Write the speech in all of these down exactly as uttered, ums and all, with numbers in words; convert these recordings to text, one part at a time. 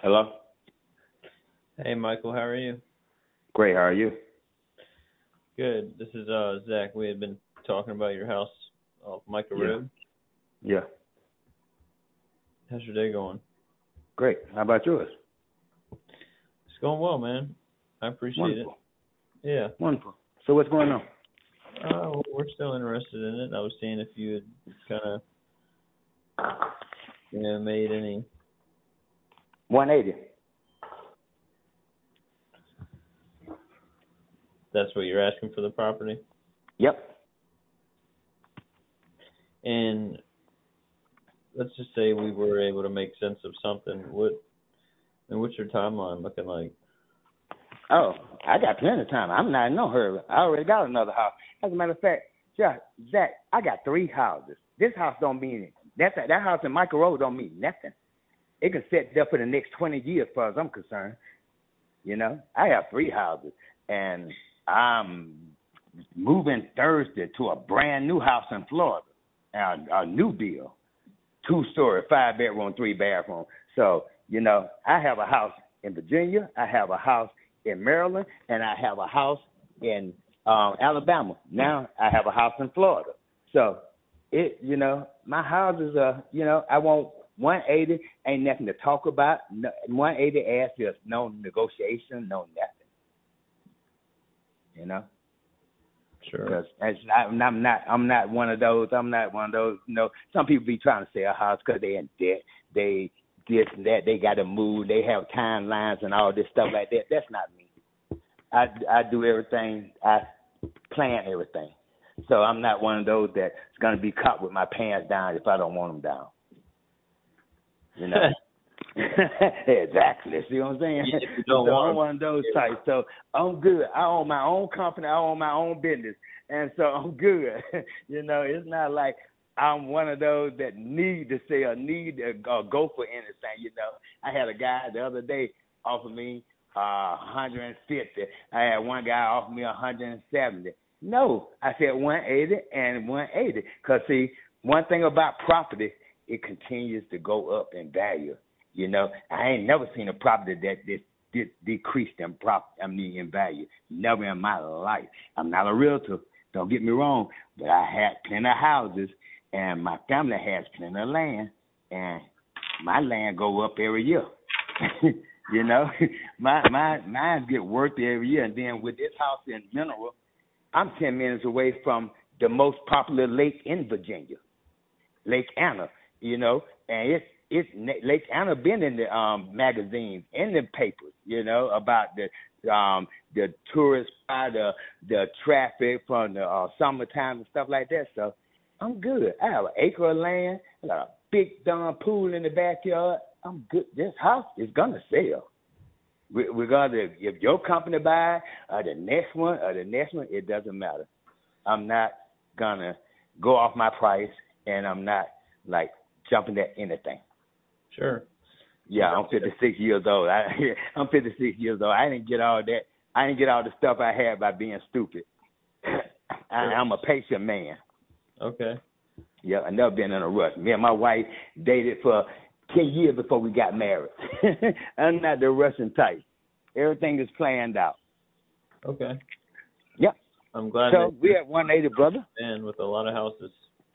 Hello? Hey, Michael, how are you? Great, how are you? Good. This is uh Zach. We had been talking about your house off Micah Yeah. Road. Yeah. How's your day going? Great. How about yours? It's going well, man. I appreciate Wonderful. it. Yeah. Wonderful. So what's going on? Uh, well, we're still interested in it. I was seeing if you had kind of, you know, made any. one eighty. That's what you're asking for the property. Yep. And let's just say we were able to make sense of something. What and what's your timeline looking like? Oh, I got plenty of time. I'm not in no hurry. I already got another house. As a matter of fact, yeah, Zach, I got three houses. This house don't mean it. That's that house in Michael Road don't mean nothing. It can sit there for the next twenty years, as far as I'm concerned. You know, I have three houses, and I'm moving Thursday to a brand new house in Florida, a, a new deal, two story, five bedroom, three bathroom. So you know, I have a house in Virginia, I have a house in Maryland, and I have a house in um, Alabama. Now I have a house in Florida. So it, you know, my houses are, you know, I want one eighty, ain't nothing to talk about. No, one eighty asks there's no negotiation, no nothing. You know. Sure. Because I'm not, I'm not, I'm not one of those. I'm not one of those. You know, some people be trying to sell a house because they in debt. They this and that. They got to move. They have timelines and all this stuff like that. That's not me. I, I do everything. I plan everything. So I'm not one of those that's gonna be caught with my pants down if I don't want them down. You know. Exactly. See what I'm saying? Yeah, if you don't so want I'm one of those types. So I'm good. I own my own company. I own my own business, and so I'm good. You know, it's not like I'm one of those that need to say or need to uh, go for anything. You know, I had a guy the other day offer me uh, one hundred fifty. I had one guy offer me one hundred seventy. No, I said one eighty and one eighty. Cause see, one thing about property, it continues to go up in value. You know, I ain't never seen a property that this de- decreased in prop, I mean, in value. Never in my life. I'm not a realtor. Don't get me wrong, but I had plenty of houses, and my family has plenty of land, and my land go up every year. You know, my my mine get worth every year, and then with this house in Mineral, I'm ten minutes away from the most popular lake in Virginia, Lake Anna. You know, and it's It's Lake Anna been in the um, magazines, in the papers, you know, about the um, the tourist spot, the the traffic from the uh, summertime and stuff like that. So I'm good. I have an acre of land, I got a big darn pool in the backyard. I'm good. This house is gonna sell. Regardless if your company buy or the next one or the next one, it doesn't matter. I'm not gonna go off my price, and I'm not like jumping at anything. Sure. Yeah, I'm fifty-six years old. I, I'm fifty-six years old. I didn't get all that. I didn't get all the stuff I had by being stupid. I, I'm a patient man. Okay. Yeah, I never been in a rush. Me and my wife dated for ten years before we got married. I'm not the Russian type. Everything is planned out. Okay. Yep. I'm glad. So we at one eighty, brother. And with a lot of houses.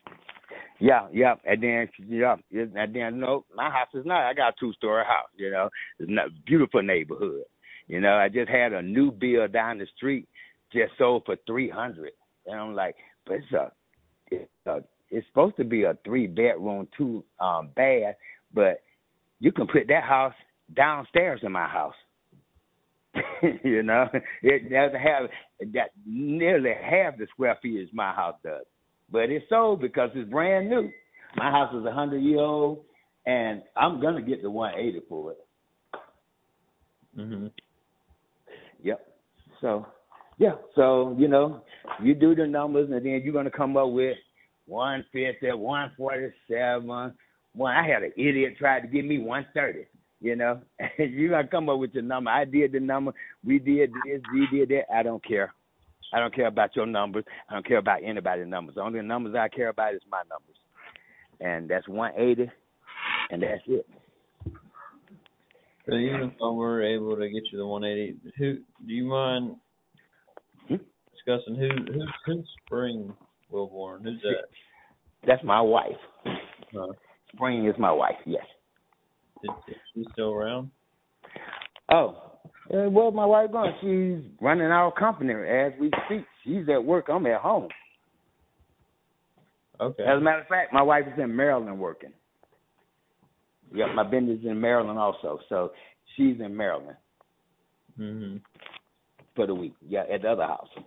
Yeah, yeah, and then yeah, and then you know, my house is not. I got a two-story house. You know, it's not beautiful neighborhood. You know, I just had a new build down the street, just sold for three hundred, and I'm like, but it's a, it's a, it's supposed to be a three-bedroom, two um bath, but you can put that house downstairs in my house. You know, it doesn't have that nearly half the square feet as my house does. But it's sold because it's brand new. My house is a hundred year old, and I'm gonna get the one eighty for it. Mhm. Yep. So, yeah. So you know, you do the numbers, and then you're gonna come up with one fifty, one forty seven. One. I had an idiot try to give me one thirty. You know, you're gonna come up with your number. I did the number. We did this. We did that. I don't care. I don't care about your numbers. I don't care about anybody's numbers. The only numbers I care about is my numbers. And that's one eighty, and that's it. So even if I were able to get you the one eighty, who do you mind Hmm? discussing who who's who's Spring Wilborn? Who's that? That's my wife. Huh. Spring is my wife. Yes. Is, is she still around? Oh, uh, where's my wife going? She's running our company as we speak. She's at work. I'm at home. Okay. As a matter of fact, my wife is in Maryland working. Yep, my business is in Maryland also, so she's in Maryland Mhm. for the week. Yeah, at the other house.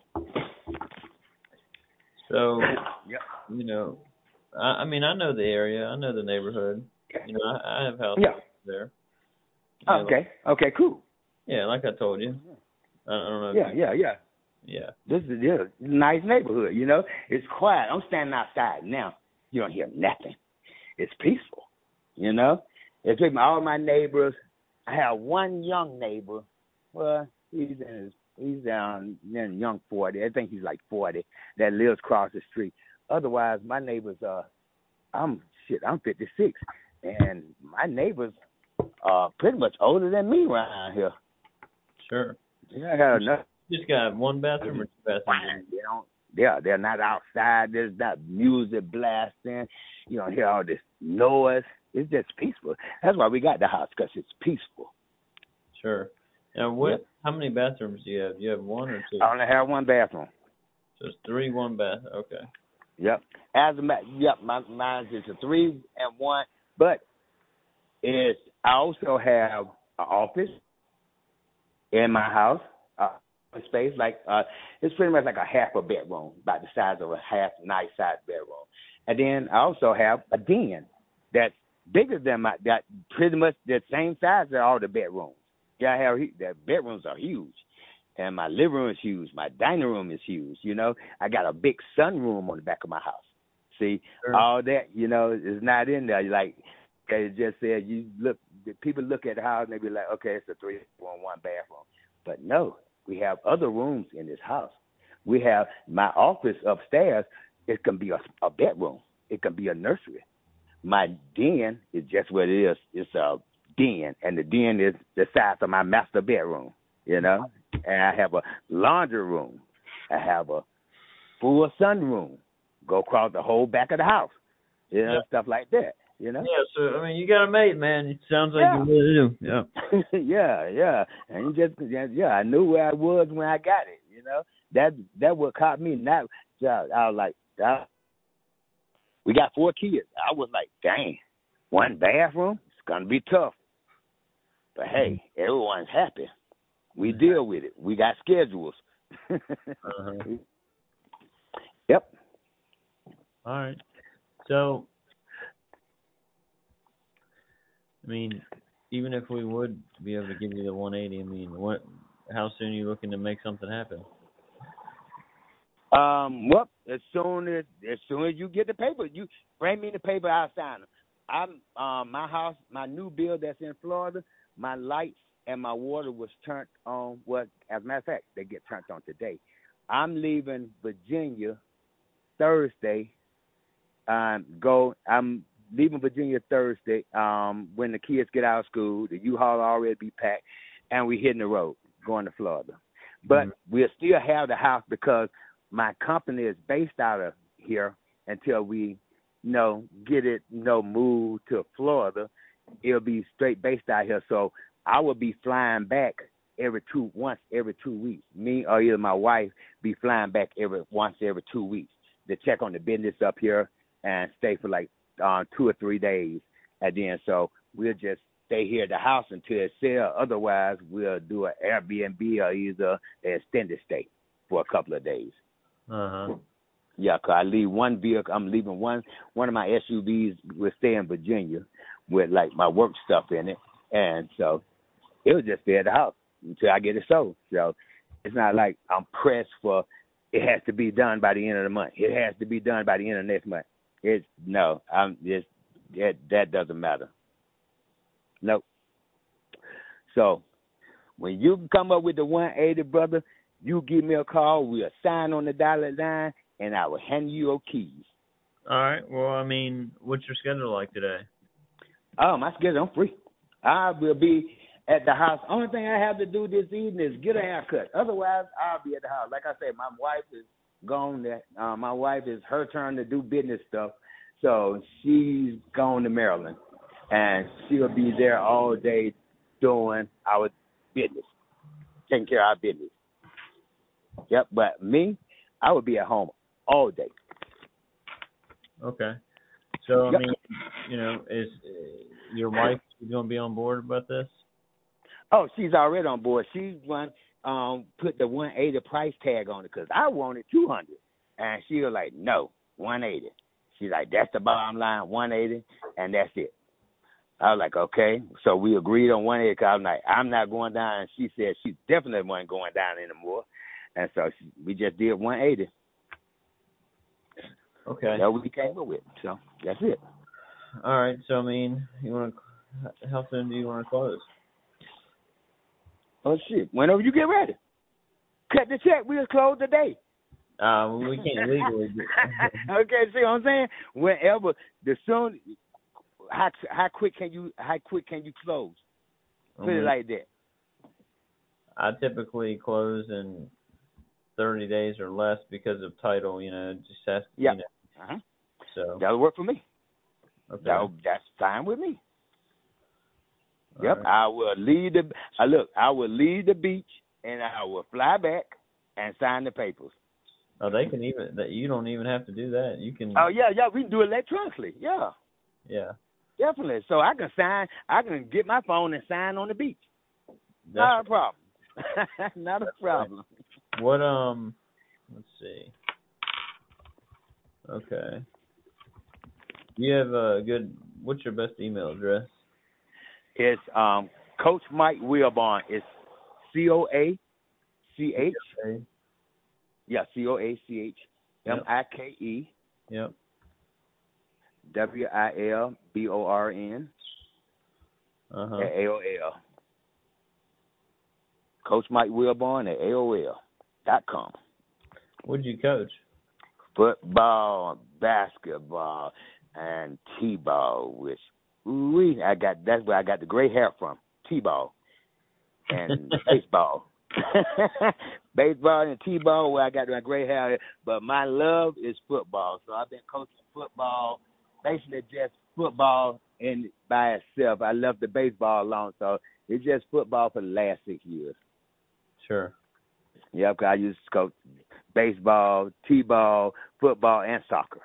So, Yep. you know, I, I mean, I know the area. I know the neighborhood. You know, I, I have houses Yeah. there. You know, Okay. Okay. Cool. yeah, like I told you. I, I don't know. If Yeah. you, Yeah. Yeah. yeah. This is yeah, it's a nice neighborhood. You know, it's quiet. I'm standing outside now. You don't hear nothing. It's peaceful. You know, it's with my, all my neighbors. I have one young neighbor. Well, he's in his, he's down in young forty. I think he's like forty. That lives across the street. Otherwise, my neighbors are. I'm shit. I'm fifty-six, and my neighbors are pretty much older than me around here. Sure. Yeah, I got enough. Just got one bathroom or two bathrooms? They don't. Yeah, they're not outside. There's not music blasting. You don't hear all this noise. It's just peaceful. That's why we got the house, because it's peaceful. Sure. Now, what? Yep. How many bathrooms do you have? Do you have one or two? I only have one bathroom. So it's three, one bath. Okay. Yep. As a matter, yep, my mine is a three and one, but it's I also have an office in my house. Uh, space like uh, it's pretty much like a half a bedroom, about the size of a half nice size bedroom, and then I also have a den that's bigger than my that pretty much the same size as all the bedrooms. Yeah, I have the bedrooms are huge. And my living room is huge. My dining room is huge. You know, I got a big sunroom on the back of my house. See, Sure. all that, you know, is not in there. Like they just said, you look, people look at the house and they be like, okay, it's a three one one bathroom. But no, we have other rooms in this house. We have my office upstairs. It can be a, a bedroom. It can be a nursery. My den is just what it is. It's a den, and the den is the size of my master bedroom. You know. And I have a laundry room. I have a full sunroom. Go across the whole back of the house. You know, Yeah. stuff like that. You know? Yeah, so, I mean, you got a mate, man. It sounds like Yeah. you really do. Yeah. yeah, yeah. And you just, yeah, I knew where I was when I got it, you know? That that what caught me. Not, I was like, I, we got four kids. I was like, dang, one bathroom? It's going to be tough. But, hey, everyone's happy. We deal with it. We got schedules. Uh-huh. Yep. All right. So, I mean, even if we would be able to give you the one eighty, I mean, what? How soon are you looking to make something happen? Um. Well, as soon as as soon as you get the paper, you bring me the paper. I'll sign them. I'm um my house, my new build that's in Florida. My lights and my water was turned on. Well, as a matter of fact, they get turned on today. I'm leaving Virginia Thursday. Um, go. I'm leaving Virginia Thursday. Um, when the kids get out of school, the U-Haul already be packed, and we hitting the road going to Florida. But mm-hmm. we'll still have the house because my company is based out of here until we, you know, get it, you know, moved to Florida. It'll be straight based out here. So I will be flying back every two, once every two weeks. Me or either my wife be flying back every once every two weeks to check on the business up here and stay for like uh, two or three days. And then so we'll just stay here at the house until it sells. Otherwise, we'll do an Airbnb or either an extended stay for a couple of days. Uh-huh. Yeah, because I leave one vehicle. I'm leaving one one of my S U Vs will stay in Virginia with like my work stuff in it. And so it was just stay at the house until I get it sold. So it's not like I'm pressed for it has to be done by the end of the month. It has to be done by the end of next month. It's no, I'm just that that doesn't matter. Nope. So when you come up with the one eighty, brother, you give me a call. We'll sign on the dotted line, and I will hand you your keys. All right. Well, I mean, what's your schedule like today? Oh, my schedule, I'm free. I will be at the house. Only thing I have to do this evening is get a haircut. Otherwise, I'll be at the house. Like I said, my wife is gone. That uh, my wife is her turn to do business stuff, so she's gone to Maryland, and she'll be there all day doing our business, taking care of our business. Yep, but me, I would be at home all day. Okay. So, I Yep. mean, you know, is uh, your wife going to be on board about this? Oh, she's already on board. She's one um put the one eighty price tag on it because I wanted two hundred, and she was like, no, one eighty. She's like, that's the bottom line, one eighty, and that's it. I was like, okay. So we agreed on one eighty because I'm like, I'm not going down. And she said she definitely wasn't going down anymore, and so she, we just did one eighty. Okay. That we came up with. So that's it. All right. So, I mean, you want to? How soon do you want to close? Oh shit! Whenever you get ready, cut the check. We'll close today. Uh, we can't legally. Do Okay, see what I'm saying? Whenever the soon, how how quick can you how quick can you close? Put it like that. I typically close in thirty days or less because of title. You know, it just has to. Yeah. You know, uh-huh. So that'll work for me. okay. That'll, that's fine with me. All Yep, right. I will leave the. Uh, look, I will leave the beach and I will fly back and sign the papers. Oh, they can even that you don't even have to do that. You can. Oh yeah, yeah, we can do it electronically. Yeah, Yeah. definitely. So I can sign. I can get my phone and sign on the beach. That's Not a problem. Not a problem. right. What um? Let's see. Okay. You have a good. What's your best email address? It's um Coach Mike Wilborn. It's C O A C H. Okay. Yeah, C O A C H M I K E Yep. W I L B O R N Uh huh. at A O L. Coach Mike Wilborn at A O L dot com. What'd you coach? Football, basketball, and T-ball, which we I got. That's where I got the gray hair from. T-ball and baseball. Baseball and T-ball, where I got my gray hair. But my love is football. So I've been coaching football, basically just football in by itself. I left the baseball alone, so it's just football for the last six years. Sure. Yeah, because I used to coach baseball, T-ball, football, and soccer.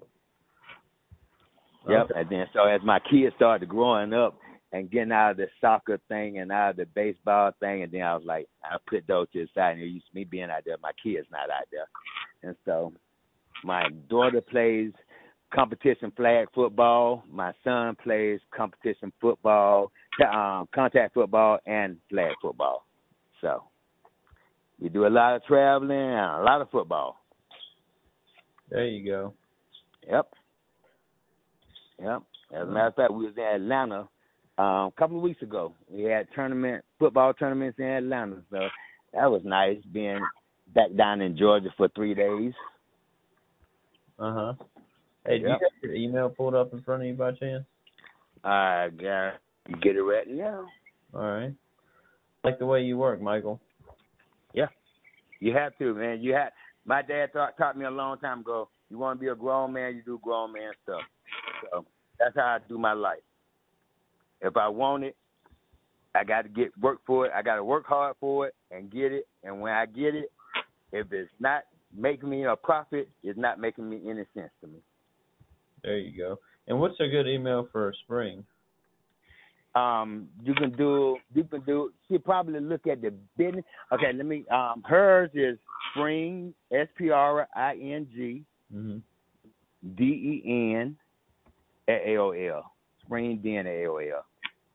Yep, Okay. and then so as my kids started growing up and getting out of the soccer thing and out of the baseball thing, and then I was like, I put those to the side. And it used to me being out there, my kids not out there. And so my daughter plays competition flag football. My son plays competition football, um, contact football, and flag football. So we do a lot of traveling and a lot of football. There you go. Yep. Yep. As a matter of fact, we was in Atlanta um, a couple of weeks ago. We had tournament football tournaments in Atlanta, so that was nice being back down in Georgia for three days. Uh huh. Hey, do Yep. you have your email pulled up in front of you by chance? I got you get it right now. All right. Like the way you work, Michael. Yeah, you have to, man. You have. My dad taught, taught me a long time ago. You want to be a grown man, you do grown man stuff. So that's how I do my life. If I want it, I got to get work for it. I got to work hard for it and get it. And when I get it, if it's not making me a profit, it's not making me any sense to me. There you go. And what's a good email for spring? Um, you can do, you can do, she probably look at the business. Okay, let me, um, hers is Spring, S P R I N G, Mm-hmm. D E N, at A O L. Spring Den at A O L.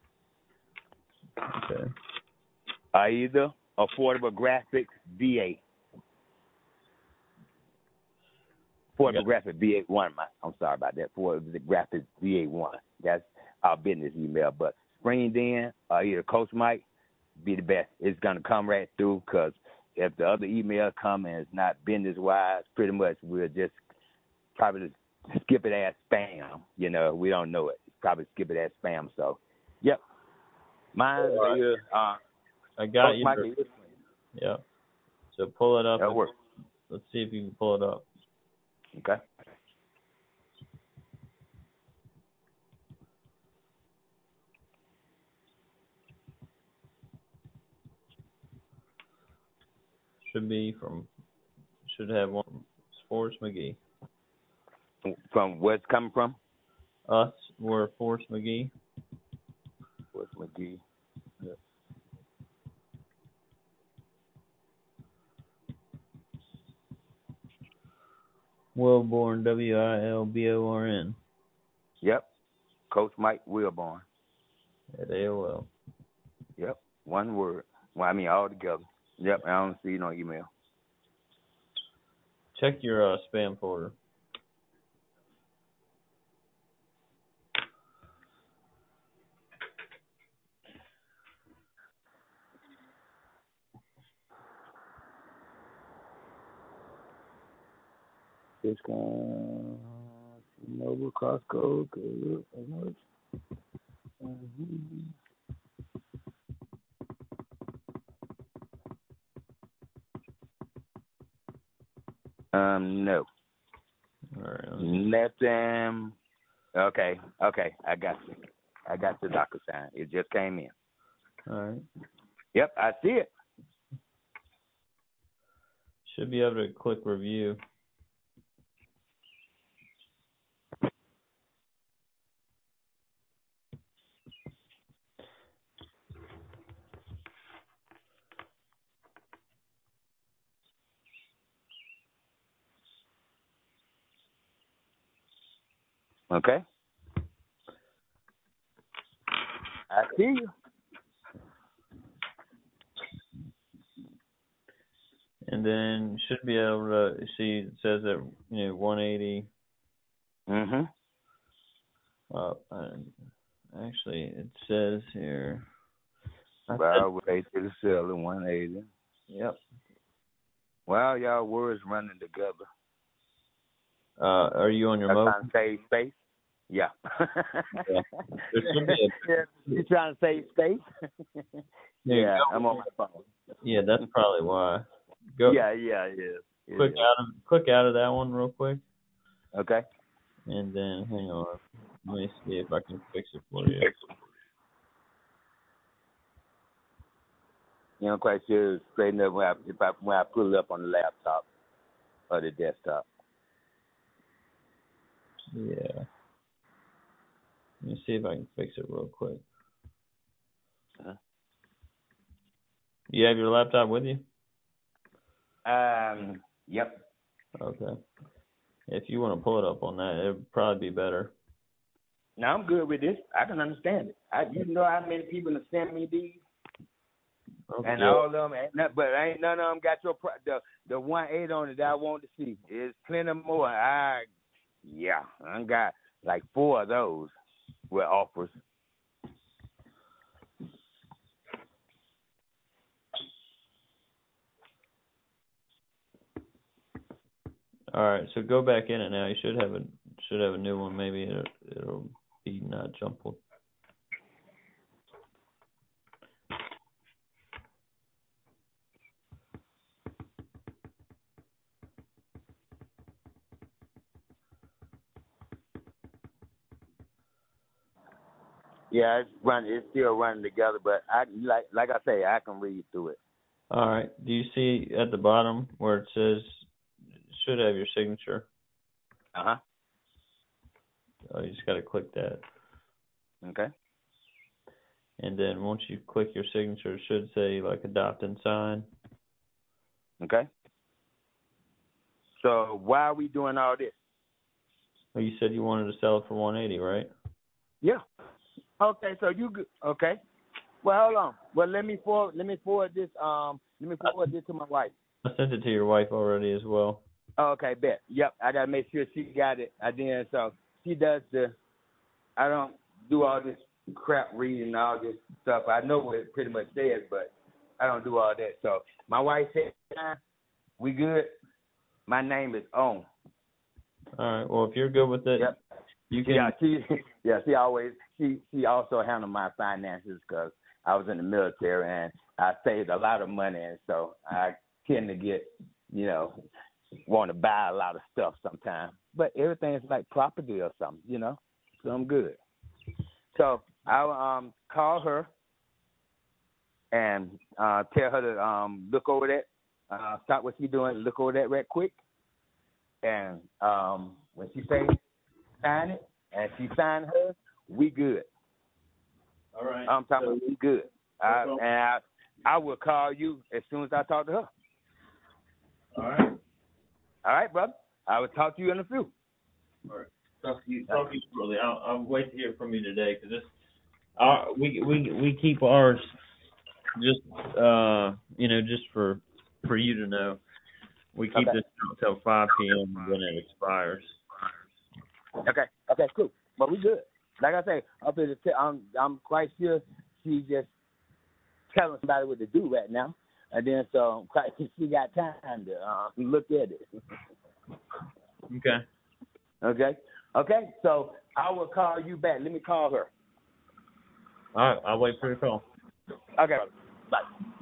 Okay. Uh, either Affordable Graphics V A. Affordable Graphics V A one. I'm sorry about that. Affordable Graphics V A one. That's our business email. But Spring Den or either Coach Mike be the best. It's going to come right through because if the other email come and it's not business-wise, pretty much we'll just probably skip it as spam. You know, we don't know it. Probably skip it as spam. So, yep. Mine is uh. I got Coach you. Mike is Yeah. So pull it up. That works. Let's see if you can pull it up. Okay. Should be from. Should have one from Forrest McGee. From where's it coming from? Us. We're Forrest McGee. Forrest McGee. Yeah. Wilborn, W I L B O R N. Yep. Coach Mike Wilborn. At A O L. Yep. One word. Well, I mean, all together. Yep. I don't see no email. Check your uh, spam folder. Discount, Noble, Costco, good. Mm-hmm. Um, no. All right. Nothing. Okay, okay, I got you. I got the DocuSign. It just came in. All right. Yep, I see it. Should be able to click review. Okay. I see you. And then should be able to see it says that you know one eighty. Mhm. Uh, actually, it says here. Well, we pay to the seller one eighty. Yep. Well, y'all words running together. Uh, are you on your mobile? Trying to save space. Yeah. Yeah. There should be a, yeah. You trying to save space? yeah, I'm on my phone. Yeah, that's probably why. Go. Yeah, yeah, yeah. Click yeah. out of click out of that one real quick. Okay. And then hang on. Let me see if I can fix it for you. You know, quite sure straighten up when I, if I when I pull it up on the laptop or the desktop. Yeah. Let me see if I can fix it real quick. Huh? You have your laptop with you? Um. Yep. Okay. If you want to pull it up on that, it'd probably be better. No, I'm good with this. I can understand it. I, you know how many people have sent me these, Okay. and all of them, ain't not, but ain't none of them got your the the one eight on it that I want to see. There's plenty more. I yeah, I got like four of those with offers. All right, so go back in it now. You should have a should have a new one. Maybe it'll, it'll be not jumbled. Yeah, it's run. It's still running together, but I like like I say, I can read through it. All right. Do you see at the bottom where it says should have your signature? Uh huh. Oh, you just got to click that. Okay. And then once you click your signature, it should say like adopt and sign. Okay. So why are we doing all this? Well, you said you wanted to sell it for one eighty, right? Yeah. Okay. So you good? Okay. Well, hold on. Well, let me forward. Let me forward this. Um. Let me forward this to my wife. I sent it to your wife already as well. Oh, okay. Bet. Yep. I gotta make sure she got it. I did. So she does the. I don't do all this crap reading all this stuff. I know what it pretty much says, but I don't do all that. So my wife said, "We good." My name is On. All right. Well, if you're good with it, Yep. you can. Yeah, she yeah she always she she also handle my finances because I was in the military, and I saved a lot of money, and so I tend to get, you know, want to buy a lot of stuff sometimes. But everything is like property or something, you know. So I'm good. So I'll um, call her and uh, tell her to um, look over that, uh, stop what she's doing, look over that right quick. And um, when she say sign it, and she sign hers, we good. All right. I'm talking so, about we good. I, and I, I will call you as soon as I talk to her. All right. All right, brother. I will talk to you in a few. All right. Talk to you, talk to you shortly. I'll, I'll wait to hear from you today because this, uh, we we we keep ours just uh you know just for for you to know. We keep Okay. this until five p.m. when it expires. Okay. Okay. Cool. But we good. Like I say, up here, t- I'm I'm quite sure she just telling somebody what to do right now, and then so I'm quite she got time to uh, look at it. Okay. Okay. Okay. So I will call you back. Let me call her. All right. I'll wait for your call. Okay. Bye.